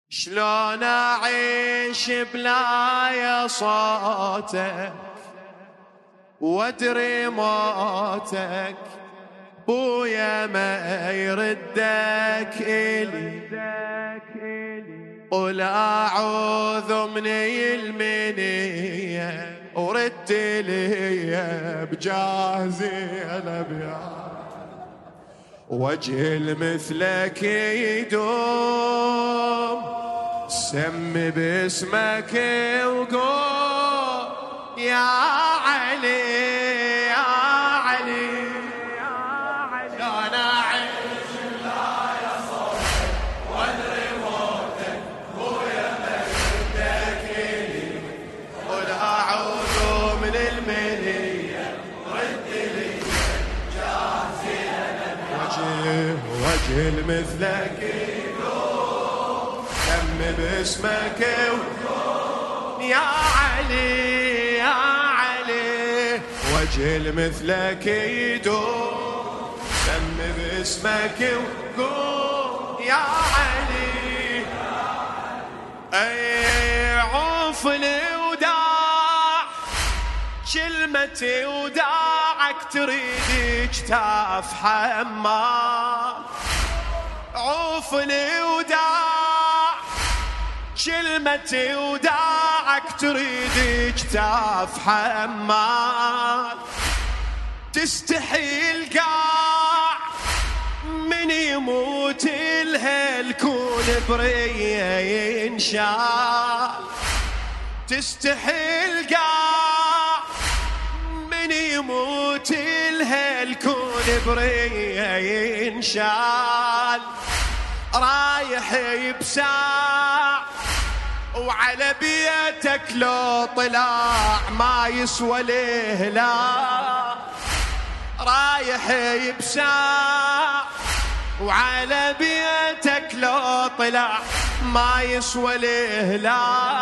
شلون أعيش بلا يا صوتك وادري موتك بويا ما يردك إلي قل أعوذ من المنية ورد لي بجاهزي الأبيات وجه مثلك يدوم سم باسمك وقول يا علي يا علي يا علي أنا أعيش لا يا صوتك وادري موتك بويا مجدك لي قل أعوذ من المنية رد لي جاهزي وجه مثلك باسمك يا علي يا علي وجه مثلك يدوم سم باسمك وقول يا علي اي عوفني وداع كلمتي وداعك تريد اجتاف حمار عوفني وداع كلمتي وداعك تريد اجتاف حمال تستحي القاع من يموت الهلكون بريه ينشال تستحي القاع من يموت الهلكون بريه ينشال رايح يبساع وعلى بيتك لو طلع ما يسوى له لا رايح يبساع وعلى بيتك لو طلع ما يسوى له لا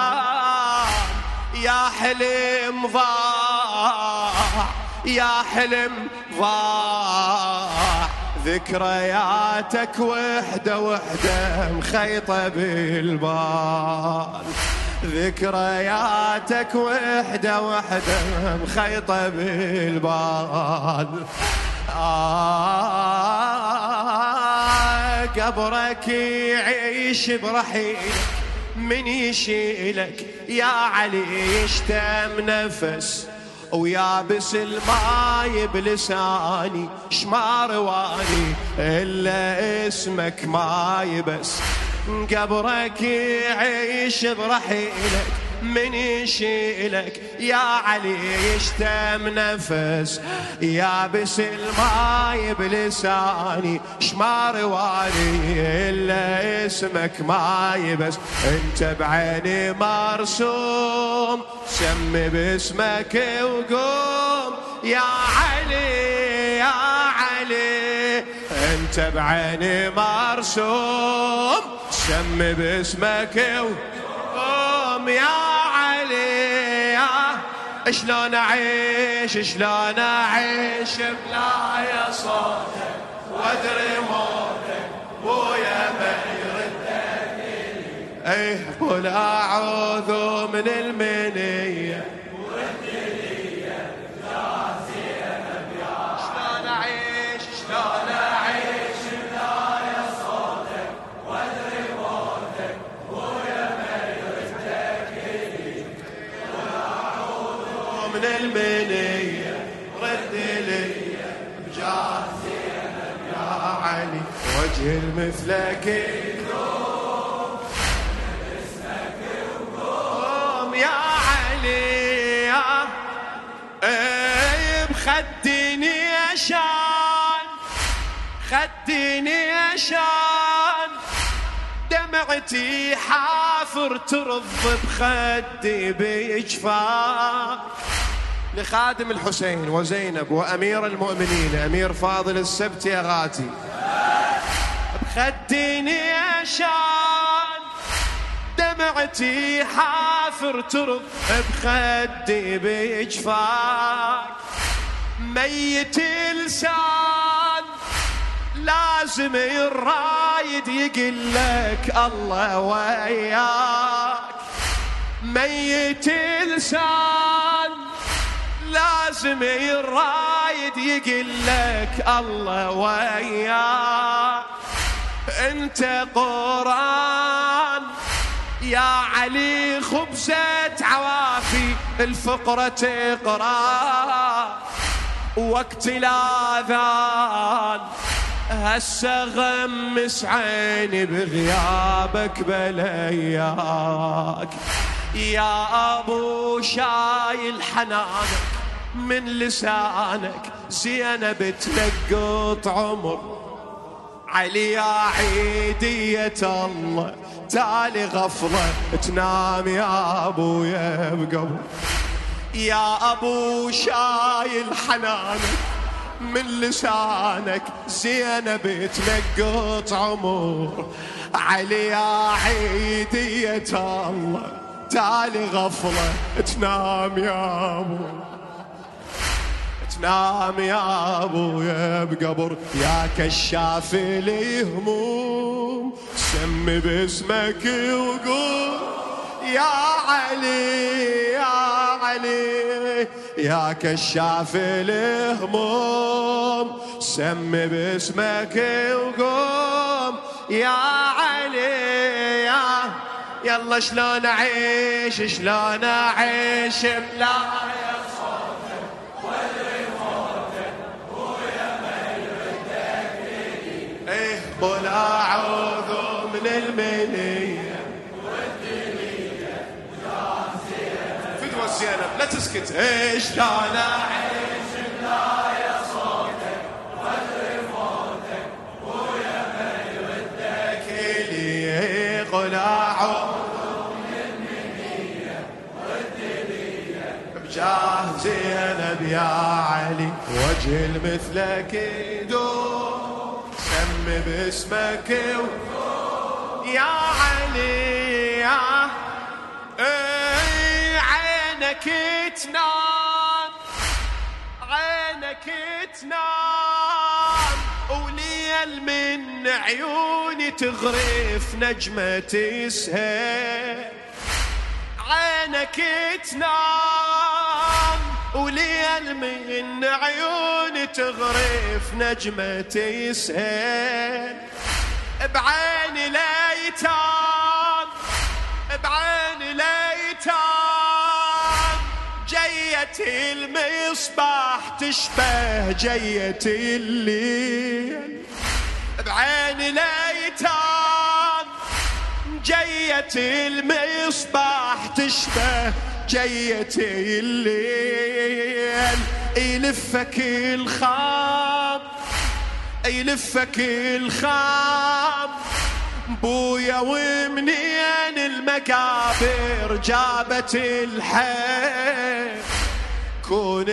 يا حلم ضاع يا حلم ضاع ذكرياتك وحدة وحدة مخيطة بالبال ذكرياتك وحدة وحدة مخيطة بالبال قبرك يعيش برحيلك من يشيلك يا علي يشتم نفس ويابس الماي بلساني شما رواني إلا اسمك ماي بس قبرك يعيش برحيلك من يشيلك يا علي يشتم نفس يابس الماي بلساني شما رواني إلا اسمك ماي بس انت بعيني مرسوم سم باسمك وقوم يا علي يا علي انت بعيني مرسوم سم باسمك وقوم يا علي يا شلون اعيش شلون اعيش بلا يا صوتك وادري موتك ويا ما يردك ايه قل اعوذ من المنية ورد لي جاهزي الابيات شلون اعيش بلا يا صوتك وادري موتك ويا ما يردك قل اعوذ من المنية رد لي جاهزي يا علي وجه مثلك خديني عشان خديني عشان دمعتي حافر ترض بخدي بإجفاف لخادم الحسين وزينب وأمير المؤمنين أمير فاضل السبتي أغاتي خديني عشان دمعتي حافر ترض بخدي بإجفاف ميت لسان لازم الرايد يقلك الله وياك. ميت لسان لازم الرايد يقلك الله وياك. انت قرآن يا علي خبزة عوافي الفقرة تقرأ وقت الآذان. هسه غمس عيني بغيابك بلياك. يا أبو شايل حنانك من لسانك زينب تلقط عمر. علي يا عيدية الله تالي غفلة تنام يا أبويا بقبر. يا أبو شايل حنانك من لسانك زينب تلقط عمر. علي يا عيدية الله تالي غفلة تنام يا أبو تنام يا أبويا بقبر. يا كشاف الهموم سم باسمك وقول يا علي يا علي. يا كشاف الهموم سم باسمك وقوم يا علي يا. يلا شلون أعيش شلون أعيش بلا يا صوتك وادري موتك ويا ما يردك لي. ايه بلا أعوذ من المنية والدنيا يا زينب. فدوى زينب لا تسكت. ايه شلون أعيش بلا يا صوتك وادري موتك ويا ما يردك لي. قل أعوذ جاه زينب يا علي وجه مثلك يدوم سم باسمك يا علي يا. عينك تنام عينك تنام وليل من عيوني تغرف نجمة السهيل. عينك تنام وليل من عيوني تغرف نجمة السهيل. بعين ليتام بعين ليتام جية المصباح تشبه جية الليل. بعين ليتام جية المصباح تشبه جية الليل. يلفك الخام يلفك الخام بويا ومنين المقابر جابت الحيل. كون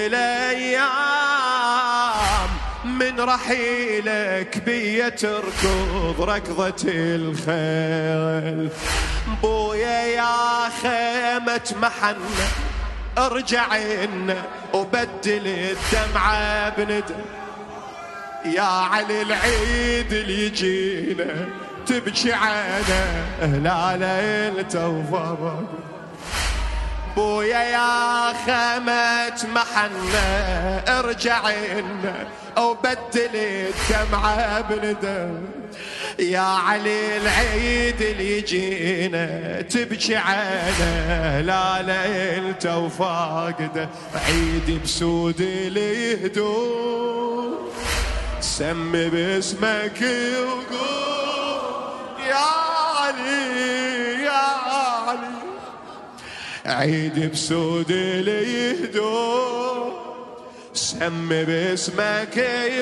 الايام من رحيلك بيا تركض ركضة الخيل. بويا يا خيمة محنة ارجع إنا وبدل الدمعة بندم. يا علي العيد اللي يجينا تبكي عينه هلاله انت وفرق. بويا يا خيمة محنة ارجع إنا وبدل الدمعة بندم. يا علي العيد اللي يجينا تبكي عينه لا لا انت وفاقده. عيد بسود الهدوم سم باسمك وقول يا علي يا علي. عيد بسود الهدوم سم باسمك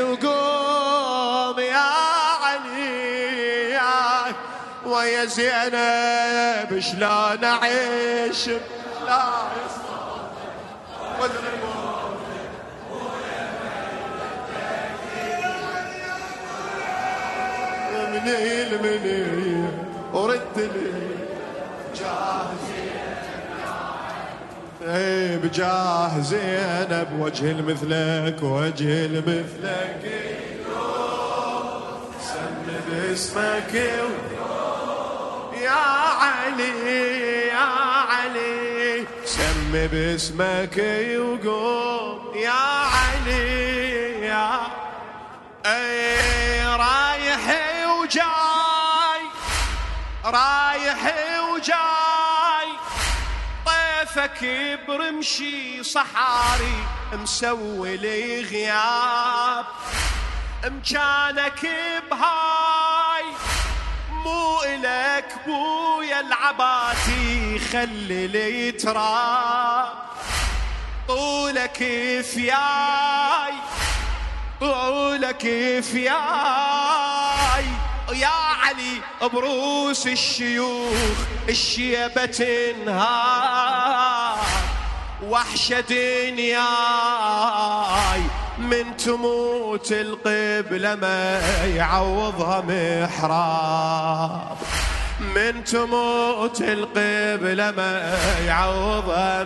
وقوم يا علي يا. ويا زينب شلون اعيش لا يصطاد وادري موتك ويا ميلتك مني ورد لي جاهزين بجاه زينب وجه مثلك وجه مثلك باسمك يا علي يا علي، سم باسمك وقوم يا علي يا اي، رايح وجاي رايح وجاي، طيفك برمشي صحاري مسوي لي غياب، مكانك بهاي مو إلك بويا العباتي، خلي لي تراب طولك فياي طولك فياي يا علي، بروس الشيوخ الشيبة تنهار، وحشة دنياي من تموت القبلة ما يعوضها محراب، من تموت القبلة ما يعوضها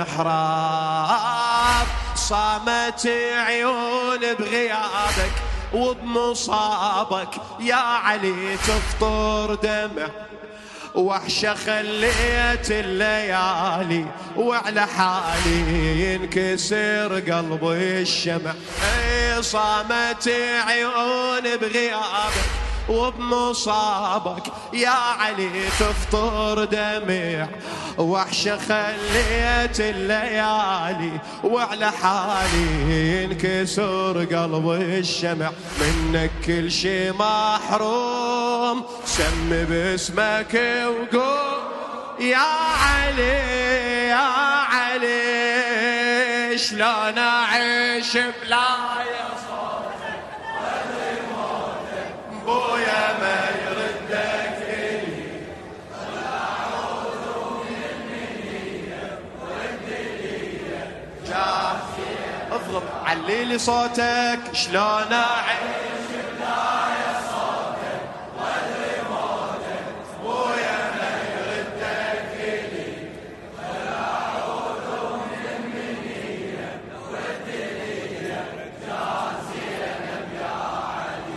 محراب، صامت عيون بغيابك وبمصابك يا علي تفطر دمع، وحشة خليت الليالي وعلى حالي ينكسر قلبي الشمع، اي صامت عيون بغيابك وبمصابك يا علي تفطر دمع، وحشة خليت الليالي وعلى حالي ينكسر قلبي الشمع، منك كل شي محروم، سم باسمك وقوم يا علي يا علي، شلون اعيش بلا يا صوتك وادري موتك، بويا ما يردك الي، اعوذ من المنيه والدليه جاهي، اضرب عليلي صوتك، شلون اعيش بلا يا صوتك وادري موتك، بويا ما يردك الي، اعوذ من المنيه والدليه جاهي يا علي،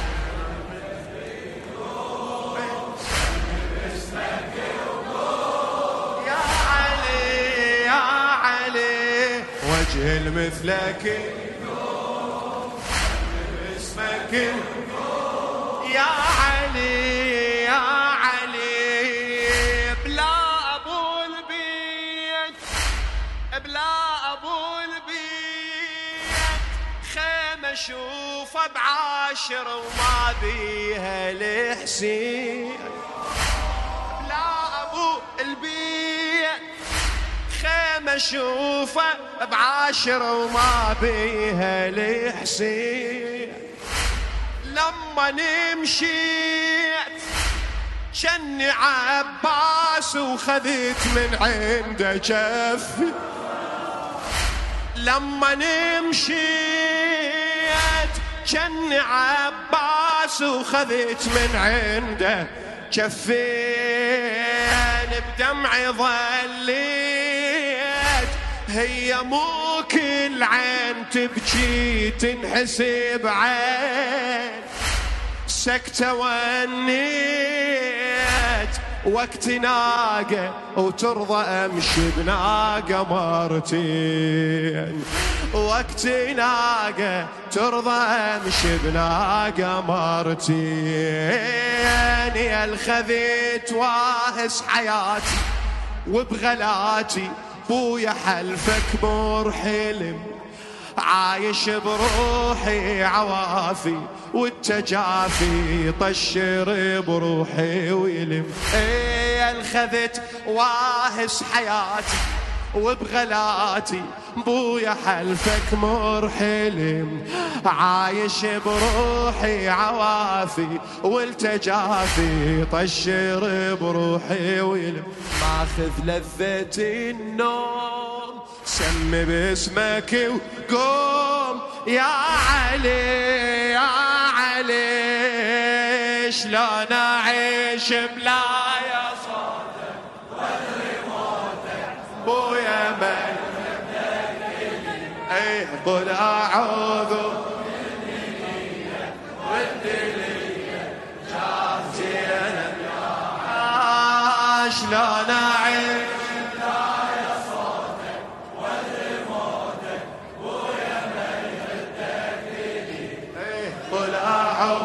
باسمك وقوم يا علي يا علي، وجه مثلك باسمك يا علي يا علي، بلا ابو البيت بلا ابو البيت، خيمه اشوفه بعاشر وما بيها الحسين، بلا ابو البيت خيمه اشوفه بعاشر وما بيها الحسين، لما نمشيت جني عباس وخذت من عنده جفي، لما نمشيت جني عباس وخذت من عنده جفين، بدمعي ظليت هي مو كل عين تبكي تنحسب عين، سكتة ونيت وقت ناقة وترضى امشي بناقة مرتين، وقت ناقة ترضى امشي بناقة مرتين، يا الخذيت واهس حياتي وبغلاتي، بويا حلفك مر حلم، عايش بروحي عوافي والتجافي، طشر بروحي ويلم، ايه الخذت واهس حياتي وبغلاتي، بويا حلفك مر حلم، عايش بروحي عوافي والتجافي، طشر بروحي ويلم، ماخذ لذة النوم، سم باسمك وقوم يا علي يا علي، شلون اعيش بلا يا صوتك وادري موتك، بويا ما ايه قل اعوذ والدلية شلون أعيش قل أعوذ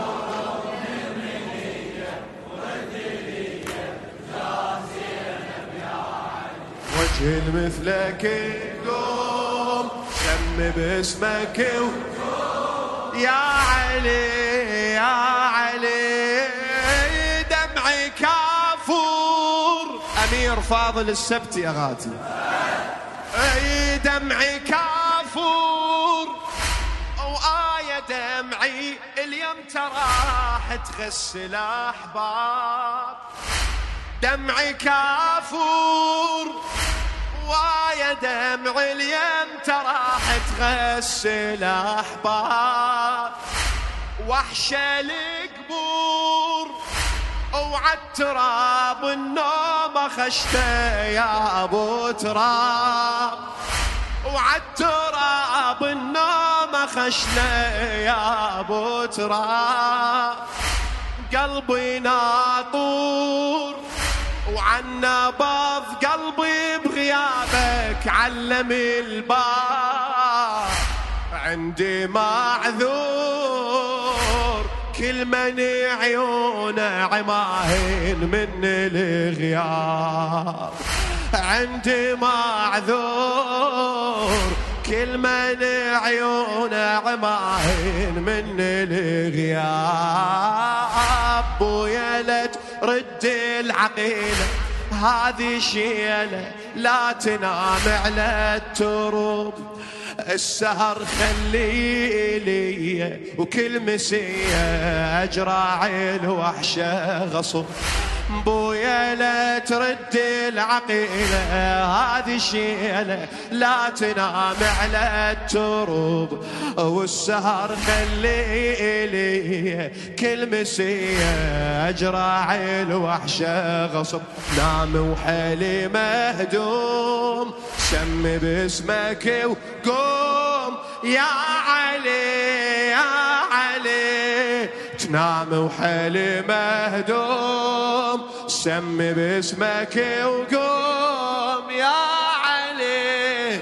وجه مثلك يقوم سم باسمك يا علي يا علي دمعي كافور أمير فاضل السبت يا غاتي دمعي كافور وآية دمعي اليوم تراح تغسل أحباب دمعي كافور ويا دمع اليم تراح تغسل أحباب وحش القبور وعالتراب النوم خشته يا أبو تراب وعالتراب النوم خشته يا أبو تراب قلبي ناطور وعنا باض قلبي بغيابك علم الباب عندي معذور كل من عيونه عماهن من الغياب عندي معذور كل من عيونه عماهن من الغياب ويا لت رد العقيلة هذه شيلة لا تنام على التروب السهر خلي لي وكل مسية أجراعي الوحشة غصب بويا لا ترد العقيلة هذه شيلة لا تنام على التروب والسهر خلي لي كل مسية أجراعي الوحشة غصب نام وحالي مهدوم سم باسمك وقوم يا علي يا علي تنام وحالي مهدوم سم باسمك وقوم يا علي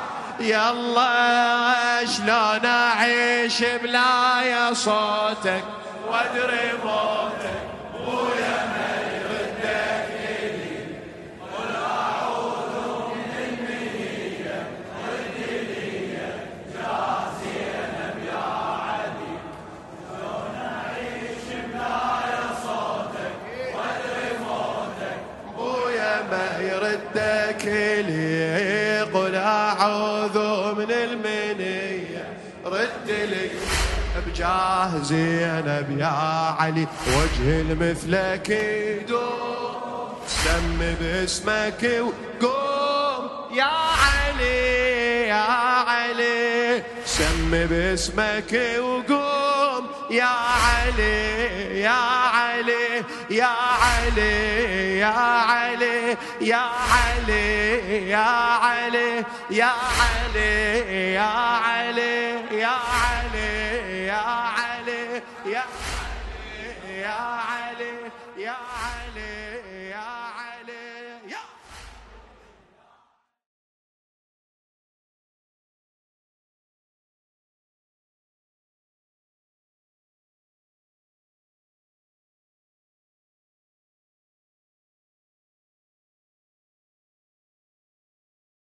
يلا شلون أعيش بلا يا صوتك وادري موتك ويا ما يردك إلي قل أعوذ من المنية رد لي جاسينا يا علي شلون أعيش بلا يا صوتك وادري موتك ويا ما يردك إلي قل أعوذ من المنية رد لي بجاه زينب يا علي وجه مثلك يدوم سم باسمك وقوم يا علي يا علي سم باسمك وقوم يا علي يا علي يا علي يا علي يا علي يا علي يا علي يا علي يا علي يا علي يا علي يا علي